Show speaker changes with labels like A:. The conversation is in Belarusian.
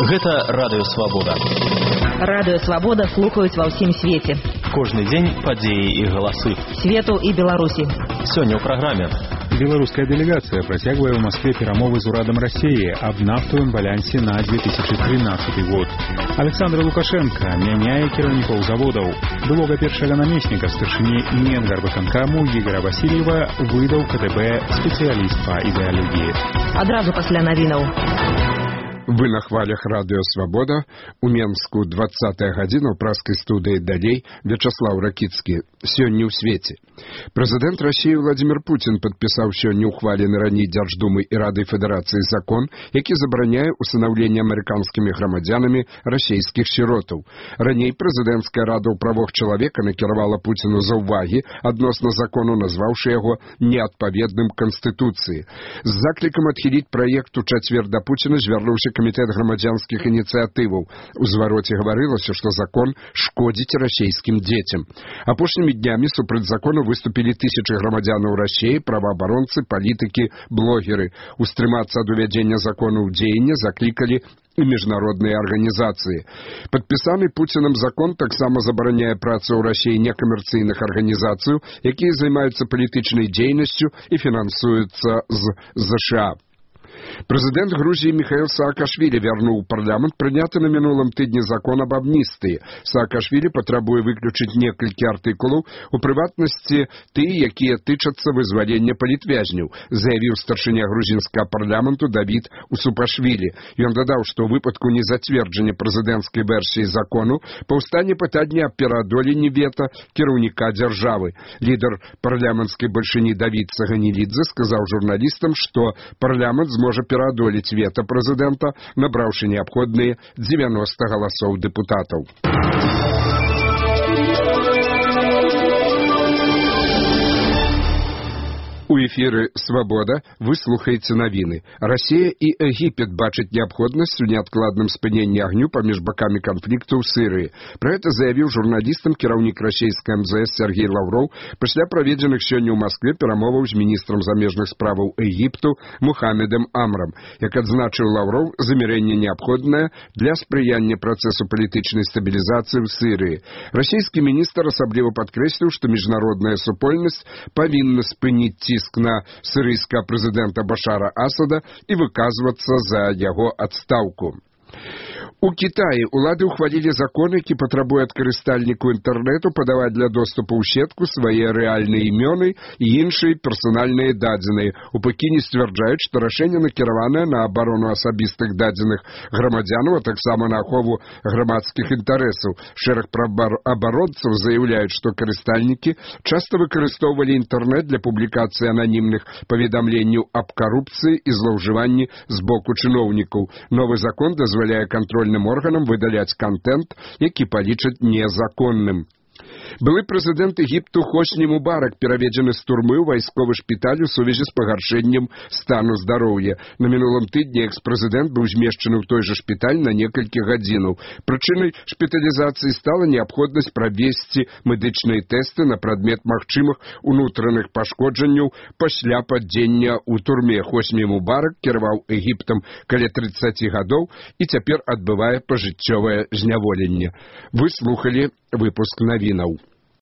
A: Гэта Радыё Свабода.
B: Радыё Свабода слухаюць ва ўсім свеце.
A: Кожны дзень падзеі і галасы.
B: Свету і Беларусі.
A: Сёння ў праграме.
C: Беларуская делегация працягвае ў Москве перамовы з урадам России аб нафтавым балансе на 2013 год. Александр Лукашенко мяняе кіраўнікоў заводаў. Былога першага намесніка старшыні Менгарвыканкаму Ігора Васильева выдаў КДБ спецыяліст па ідэалогіі.
B: Адразу пасля навінаў.
D: Вы на хвалях Радыё Свабода. У Менску 20-я гадзіна ў праскай студыі «Далей» Вячаслав Ракіцкі. Сёння ў свеце. Прэзідэнт России Владимир Путин падпісаў сёння ухвалены раней Дзярждумай і Радай Федэрацыі закон, які забараняе усынаўленне амерыканскімі грамадзянамі расійскіх сіротаў. Раней прэзідэнцкая рада ў правах чалавека накіравала Путіну заўвагі адносна закону, назваўшы яго неадпаведным Канстытуцыі. З заклікам адхіліць праект у чацвер да Пуціна звярнуўся Камітэт грамадзянскіх ініцыятываў. У звароце гаварылася, што закон шкодзіць расійскім дзецям. Апошнімі днямі супраць закону выступілі тысячы грамадзянаў России, праваабаронцы, палітыкі, блогеры. Устрымацца ад увядзення закону ў дзеянне заклікалі і міжнародныя арганізацыі. Падпісаны Пуцінам закон таксама забараняе працу ў России некамерцыйных арганізацый, якія займаюцца палітычнай дзейнасцю і фінансуюцца з США. Прэзідэнт Грузіі Михаил Саакашвілі вярнуў у парламент прыняты на мінулым тыдні закон об амністыі. Саакашвілі патрабуе выключыць некалькі артыкулаў, у прыватнасці тыя, якія тычацца вызвалення палітвязняў, заявіў старшыня грузінскага парламенту Давід Усупашвілі. Ён дадаў, што ў выпадку незацверджання прэзідэнцкай версіі закону паўстане пытанне аб пераадоленні вета кіраўніка дзяржавы. Лідар парламенцкай бальшыні Давід Цаганілідзе сказаў журналістам, што парламент зможа пераадолець вета прэзідэнта, набраўшы неабходныя 90 галасоў дэпутатаў. У эфіры «Свабода» вы слухаеце навіны. Расія і Егіпет бачаць неабходнасць у неадкладным спыненні агню паміж бакамі канфлікту ў Сірыі. Пра гэта заявіў журналістам кіраўнік расійскай МЗС Сергей Лаўроў пасля праведзеных сёння ў Маскве перамоваў з міністрам замежных справаў Егіпту Мухаммедом Амрам. Як адзначыў Лаўроў, замірэнне неабходнае для спрыяння працэсу палітычнай стабілізацыі ў Сірыі. Расійскі міністр асабліва падкрэсліў, што міжнародная супольнасць павінна спыніць на сирийского президента Башара Асада и выказываться за его отставку. У Китаі улады ўхвалілі закон, які патрабуе ад карыстальніку інтэрнэту падаваць для доступу ў сетку свае рэальныя імёны і іншыя персанальныя дадзеныя. У Пекіне сцвярджаюць, што рашэнне накіраванае на абарону асабістых дадзеных грамадзянаў, а таксама на ахову грамадскіх інтарэсаў. Шэраг праваабаронцаў заяўляюць, што карыстальнікі часта выкарыстоўвалі інтэрнэт для публікацыі ананімных паведамленняў аб карупцыі і злоўжыванні з боку чыноўнікаў. Новы закон дазваляе контрольным органам выдаляць контент, які палічаць незаконным. Былы прэзідэнт Егіпту Хосні Мубарак пераведзены з турмы ў вайсковы шпіталь у сувязі з пагаршэннем стану здароўя. На мінулым тыдні экс-прэзідэнт быў змешчаны ў той жа шпіталь на некалькі гадзінаў. Прычынай шпіталізацыі стала неабходнасць правесці медычныя тэсты на прадмет магчымых унутраных пашкоджанняў пасля падзення ў турме. Хосні Мубарак кіраваў Егіптам каля 30 гадоў і цяпер адбывае пажыццёвае зняволенне. Вы слухалі выпуск навінаў.